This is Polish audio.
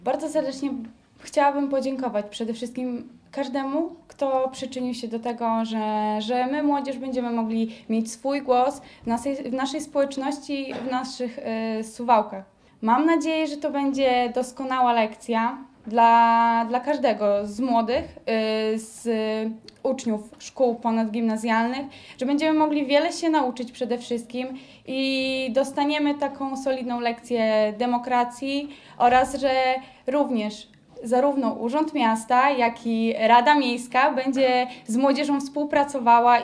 Bardzo serdecznie chciałabym podziękować przede wszystkim każdemu, kto przyczynił się do tego, że my, młodzież, będziemy mogli mieć swój głos w naszej społeczności, w naszych Suwałkach. Mam nadzieję, że to będzie doskonała lekcja dla każdego z młodych, z uczniów szkół ponadgimnazjalnych, że będziemy mogli wiele się nauczyć przede wszystkim i dostaniemy taką solidną lekcję demokracji oraz, że również zarówno Urząd Miasta, jak i Rada Miejska będzie z młodzieżą współpracowała